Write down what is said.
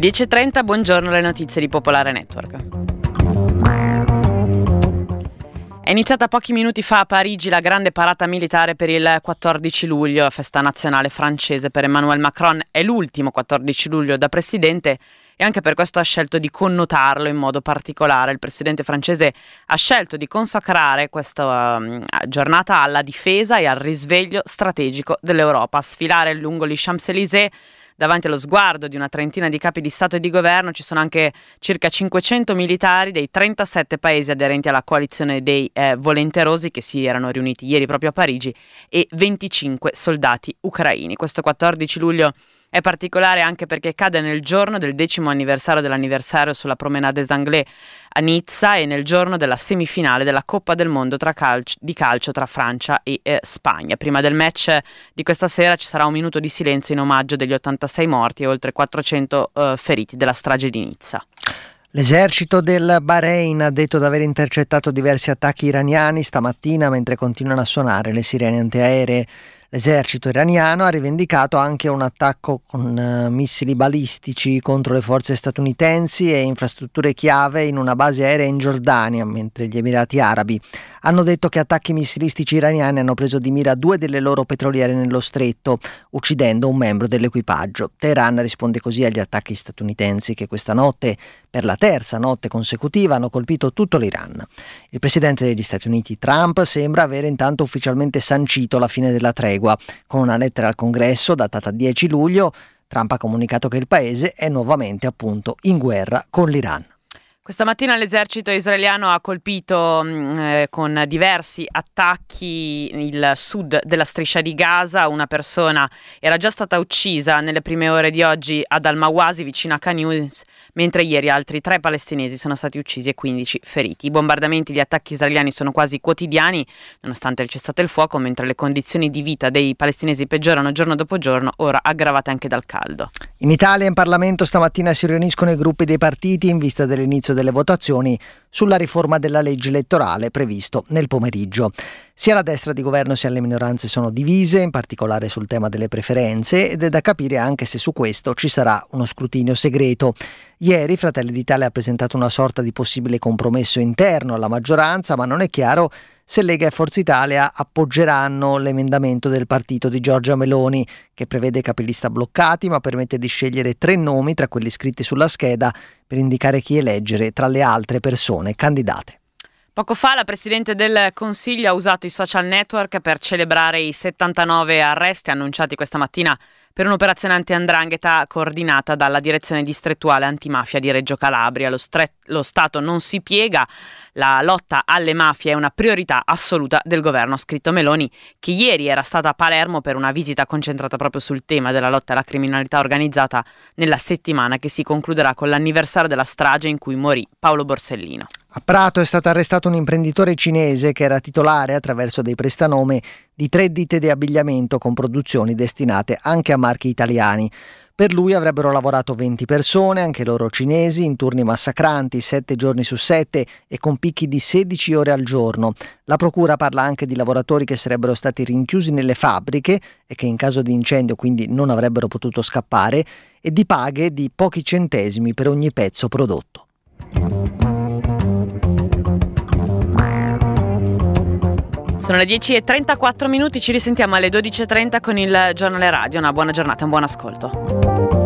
10.30, buongiorno, le notizie di Popolare Network. È iniziata pochi minuti fa a Parigi la grande parata militare per il 14 luglio, la festa nazionale francese per Emmanuel Macron. È l'ultimo 14 luglio da presidente e anche per questo ha scelto di connotarlo in modo particolare. Il presidente francese ha scelto di consacrare questa giornata alla difesa e al risveglio strategico dell'Europa. A sfilare lungo gli Champs-Élysées, davanti allo sguardo di una trentina di capi di Stato e di governo, ci sono anche circa 500 militari dei 37 paesi aderenti alla coalizione dei volenterosi che si erano riuniti ieri proprio a Parigi e 25 soldati ucraini. Questo 14 luglio è particolare anche perché cade nel giorno del 10° anniversario dell'anniversario sulla Promenade des Anglais a Nizza e nel giorno della semifinale della Coppa del Mondo di calcio tra Francia e Spagna. Prima del match di questa sera ci sarà un minuto di silenzio in omaggio degli 86 morti e oltre 400 feriti della strage di Nizza. L'esercito del Bahrain ha detto di aver intercettato diversi attacchi iraniani stamattina mentre continuano a suonare le sirene antiaeree. L'esercito iraniano ha rivendicato anche un attacco con missili balistici contro le forze statunitensi e infrastrutture chiave in una base aerea in Giordania, mentre gli Emirati Arabi hanno detto che attacchi missilistici iraniani hanno preso di mira 2 delle loro petroliere nello stretto, uccidendo un membro dell'equipaggio. Teheran risponde così agli attacchi statunitensi che questa notte, per la terza notte consecutiva, hanno colpito tutto l'Iran. Il presidente degli Stati Uniti, Trump, sembra avere intanto ufficialmente sancito la fine della tregua. Con una lettera al Congresso datata 10 luglio, Trump ha comunicato che il paese è nuovamente appunto in guerra con l'Iran. Questa mattina l'esercito israeliano ha colpito con diversi attacchi il sud della striscia di Gaza. Una persona era già stata uccisa nelle prime ore di oggi ad Al-Mawasi, vicino a Khan Younis, mentre ieri altri 3 palestinesi sono stati uccisi e 15 feriti. I bombardamenti e gli attacchi israeliani sono quasi quotidiani, nonostante il cessate il fuoco, mentre le condizioni di vita dei palestinesi peggiorano giorno dopo giorno, ora aggravate anche dal caldo. In Italia in Parlamento stamattina si riuniscono i gruppi dei partiti in vista dell'inizio delle votazioni sulla riforma della legge elettorale previsto nel pomeriggio. Sia la destra di governo sia le minoranze sono divise, in particolare sul tema delle preferenze, ed è da capire anche se su questo ci sarà uno scrutinio segreto. Ieri Fratelli d'Italia ha presentato una sorta di possibile compromesso interno alla maggioranza, ma non è chiaro se Lega e Forza Italia appoggeranno l'emendamento del partito di Giorgia Meloni, che prevede capilista bloccati ma permette di scegliere 3 nomi tra quelli scritti sulla scheda per indicare chi eleggere tra le altre persone candidate. Poco fa la Presidente del Consiglio ha usato i social network per celebrare i 79 arresti annunciati questa mattina per un'operazione anti-'ndrangheta coordinata dalla Direzione Distrettuale Antimafia di Reggio Calabria. Lo Stato non si piega, la lotta alle mafie è una priorità assoluta del governo, ha scritto Meloni, che ieri era stata a Palermo per una visita concentrata proprio sul tema della lotta alla criminalità organizzata nella settimana che si concluderà con l'anniversario della strage in cui morì Paolo Borsellino. A Prato è stato arrestato un imprenditore cinese che era titolare, attraverso dei prestanome, di 3 ditte di abbigliamento con produzioni destinate anche a marchi italiani. Per lui avrebbero lavorato 20 persone, anche loro cinesi, in turni massacranti, 7 giorni su 7 e con picchi di 16 ore al giorno. La procura parla anche di lavoratori che sarebbero stati rinchiusi nelle fabbriche e che in caso di incendio quindi non avrebbero potuto scappare, e di paghe di pochi centesimi per ogni pezzo prodotto. Sono le 10.34, ci risentiamo alle 12.30 con il giornale radio. Una buona giornata, un buon ascolto.